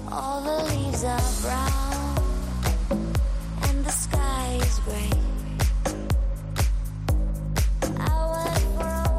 All the leaves are brown and the sky is gray. I went for a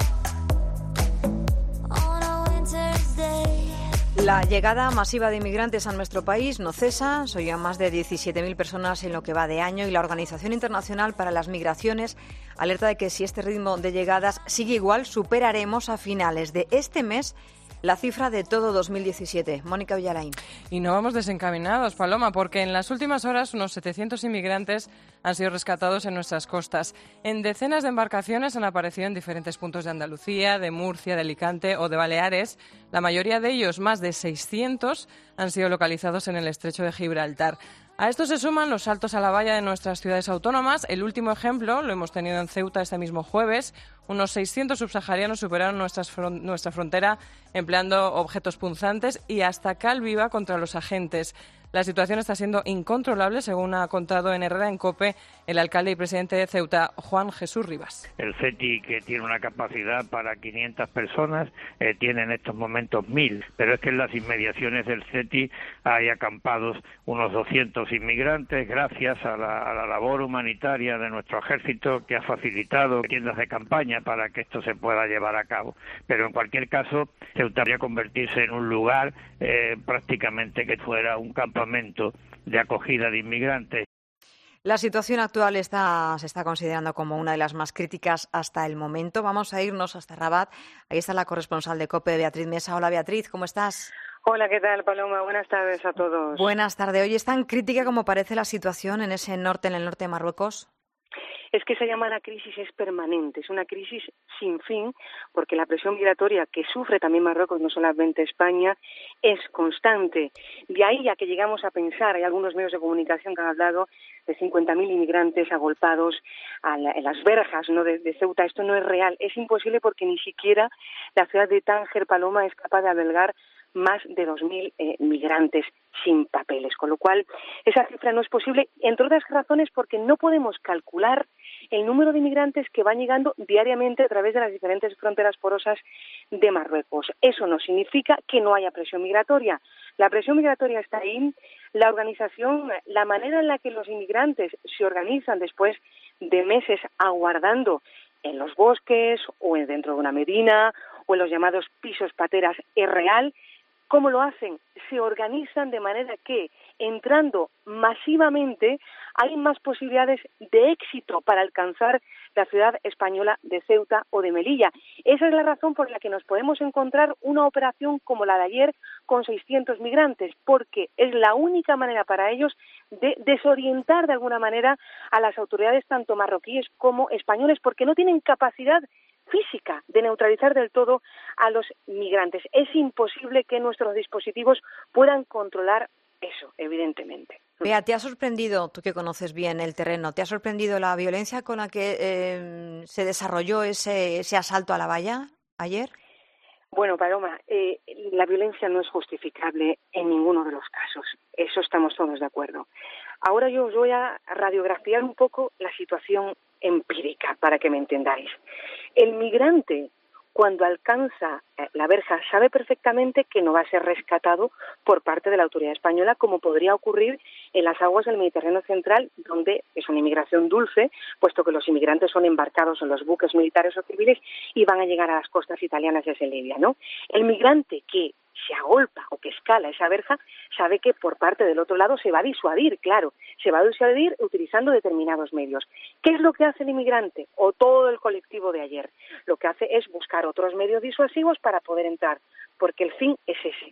walk on a winter's day. La llegada masiva de inmigrantes a nuestro país no cesa. Son ya más de 17.000 personas en lo que va de año y la Organización Internacional para las Migraciones alerta de que si este ritmo de llegadas sigue igual, superaremos a finales de este mes la cifra de todo 2017. Mónica Villalain. Y no vamos desencaminados, Paloma, porque en las últimas horas unos 700 inmigrantes han sido rescatados en nuestras costas. En decenas de embarcaciones han aparecido en diferentes puntos de Andalucía, de Murcia, de Alicante o de Baleares. La mayoría de ellos, más de 600, han sido localizados en el estrecho de Gibraltar. A esto se suman los saltos a la valla de nuestras ciudades autónomas. El último ejemplo lo hemos tenido en Ceuta este mismo jueves. Unos 600 subsaharianos superaron nuestra frontera empleando objetos punzantes y hasta cal viva contra los agentes. La situación está siendo incontrolable, según ha contado en Herrera en COPE el alcalde y presidente de Ceuta, Juan Jesús Rivas. El CETI, que tiene una capacidad para 500 personas, tiene en estos momentos 1.000, pero es que en las inmediaciones del CETI hay acampados unos 200 inmigrantes gracias a la labor humanitaria de nuestro ejército, que ha facilitado tiendas de campaña para que esto se pueda llevar a cabo. Pero en cualquier caso, Ceuta debería convertirse en un lugar prácticamente que fuera un campamento de acogida de inmigrantes. La situación actual se está considerando como una de las más críticas hasta el momento. Vamos a irnos hasta Rabat. Ahí está la corresponsal de COPE, Beatriz Mesa. Hola, Beatriz, ¿cómo estás? Hola, ¿qué tal, Paloma? Buenas tardes a todos. Buenas tardes. Hoy es tan crítica como parece la situación en el norte de Marruecos. Es que esa llamada crisis es permanente, es una crisis sin fin, porque la presión migratoria que sufre también Marruecos, no solamente España, es constante. De ahí a que llegamos a pensar, hay algunos medios de comunicación que han hablado de 50.000 inmigrantes agolpados en las verjas, ¿no?, de Ceuta. Esto no es real, es imposible porque ni siquiera la ciudad de Tánger, Paloma, es capaz de albergar más de 2.000 migrantes sin papeles, con lo cual esa cifra no es posible, entre otras razones porque no podemos calcular el número de inmigrantes que van llegando diariamente a través de las diferentes fronteras porosas de Marruecos. Eso no significa que no haya presión migratoria. La presión migratoria está ahí, la organización, la manera en la que los inmigrantes se organizan después de meses aguardando en los bosques o dentro de una medina o en los llamados pisos pateras es real. ¿Cómo lo hacen? Se organizan de manera que, entrando masivamente, hay más posibilidades de éxito para alcanzar la ciudad española de Ceuta o de Melilla. Esa es la razón por la que nos podemos encontrar una operación como la de ayer con 600 migrantes, porque es la única manera para ellos de desorientar de alguna manera a las autoridades tanto marroquíes como españoles, porque no tienen capacidad física de neutralizar del todo a los migrantes. Es imposible que nuestros dispositivos puedan controlar eso, evidentemente. Bea, ¿te ha sorprendido, tú que conoces bien el terreno, te ha sorprendido la violencia con la que se desarrolló ese asalto a la valla ayer? Bueno, Paloma, la violencia no es justificable en ninguno de los casos. Eso estamos todos de acuerdo. Ahora yo os voy a radiografiar un poco la situación empírica para que me entendáis. El migrante, cuando alcanza la verja, sabe perfectamente que no va a ser rescatado por parte de la autoridad española, como podría ocurrir en las aguas del Mediterráneo central, donde es una inmigración dulce, puesto que los inmigrantes son embarcados en los buques militares o civiles y van a llegar a las costas italianas desde Libia, ¿no? El migrante que se agolpa o que escala esa verja sabe que por parte del otro lado se va a disuadir, claro, se va a disuadir utilizando determinados medios. ¿Qué es lo que hace el inmigrante o todo el colectivo de ayer? Lo que hace es buscar otros medios disuasivos para poder entrar, porque el fin es ese,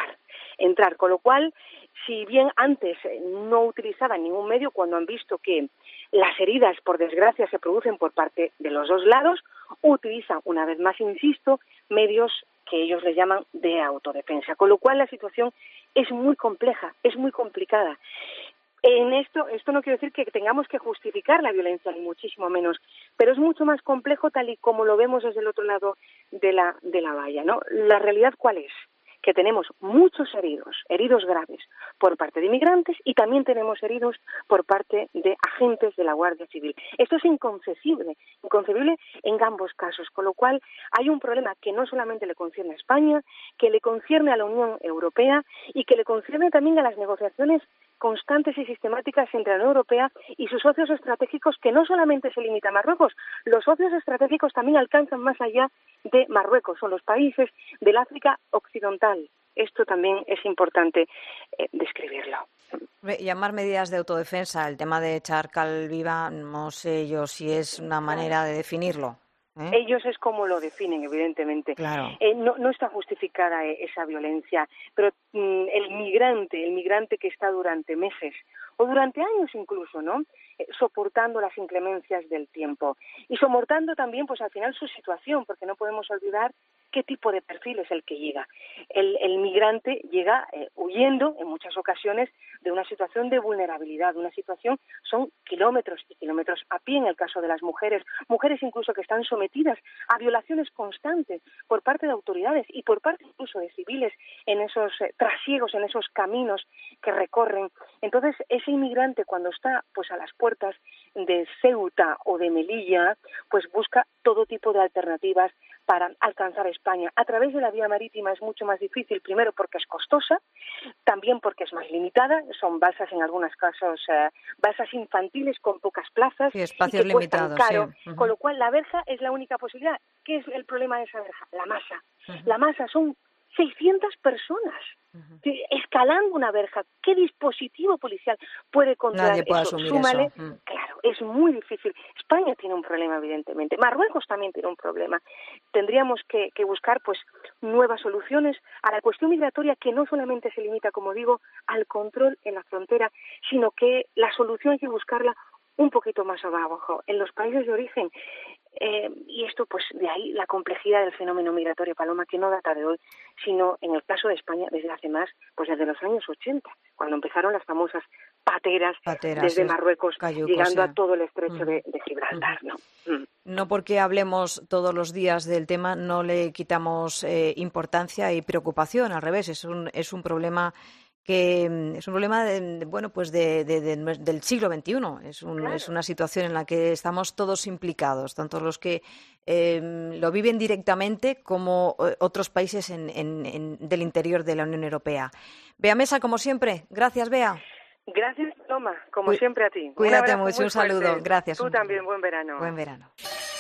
entrar, con lo cual, si bien antes no utilizaban ningún medio, cuando han visto que las heridas, por desgracia, se producen por parte de los dos lados, utilizan, una vez más, insisto, medios que ellos les llaman de autodefensa, con lo cual la situación es muy compleja, es muy complicada. En esto no quiere decir que tengamos que justificar la violencia, ni muchísimo menos, pero es mucho más complejo tal y como lo vemos desde el otro lado de la valla, ¿no? La realidad, ¿cuál es? que tenemos muchos heridos graves por parte de inmigrantes y también tenemos heridos por parte de agentes de la Guardia Civil. Esto es inconcebible en ambos casos, con lo cual hay un problema que no solamente le concierne a España, que le concierne a la Unión Europea y que le concierne también a las negociaciones constantes y sistemáticas entre la Unión Europea y sus socios estratégicos, que no solamente se limita a Marruecos, los socios estratégicos también alcanzan más allá de Marruecos, son los países del África Occidental. Esto también es importante describirlo. Llamar medidas de autodefensa, el tema de echar cal viva, no sé yo si es una manera de definirlo. Ellos es como lo definen, evidentemente. Claro. No está justificada esa violencia, pero el migrante que está durante meses o durante años incluso, ¿no? Soportando las inclemencias del tiempo y soportando también, pues al final su situación, porque no podemos olvidar qué tipo de perfil es el que llega. El migrante llega huyendo en muchas ocasiones de una situación de vulnerabilidad, de una situación, son kilómetros y kilómetros a pie en el caso de las mujeres incluso que están sometidas a violaciones constantes por parte de autoridades y por parte incluso de civiles en esos trasiegos, en esos caminos que recorren. Entonces, ese inmigrante cuando está pues a las puertas de Ceuta o de Melilla, pues busca todo tipo de alternativas para alcanzar España. A través de la vía marítima es mucho más difícil, primero porque es costosa, también porque es más limitada, son balsas en algunos casos, balsas infantiles con pocas plazas, sí, espacios y que cuestan limitados, caro, sí. Con lo cual la verja es la única posibilidad. ¿Qué es el problema de esa verja? La masa. La masa son 600 personas escalando una verja. ¿Qué dispositivo policial puede controlar Nadie puede eso? asumir Súmale, eso. claro, es muy difícil. España tiene un problema, evidentemente. Marruecos también tiene un problema. Tendríamos que buscar pues nuevas soluciones a la cuestión migratoria, que no solamente se limita, como digo, al control en la frontera, sino que la solución hay que buscarla un poquito más abajo, en los países de origen. Y esto, pues, de ahí la complejidad del fenómeno migratorio, Paloma, que no data de hoy, sino en el caso de España desde hace más, pues desde los años 80, cuando empezaron las famosas pateras desde Marruecos, llegando a todo el estrecho de Gibraltar, ¿no? No porque hablemos todos los días del tema no le quitamos importancia y preocupación, al revés, es un problema que es un problema del siglo XXI. Es una situación en la que estamos todos implicados, tanto los que lo viven directamente como otros países del interior de la Unión Europea. Bea Mesa, como siempre. Gracias, Bea. Gracias, Paloma, como siempre a ti. Cuídate mucho, un saludo. Gracias. Tú también, buen verano. Buen verano.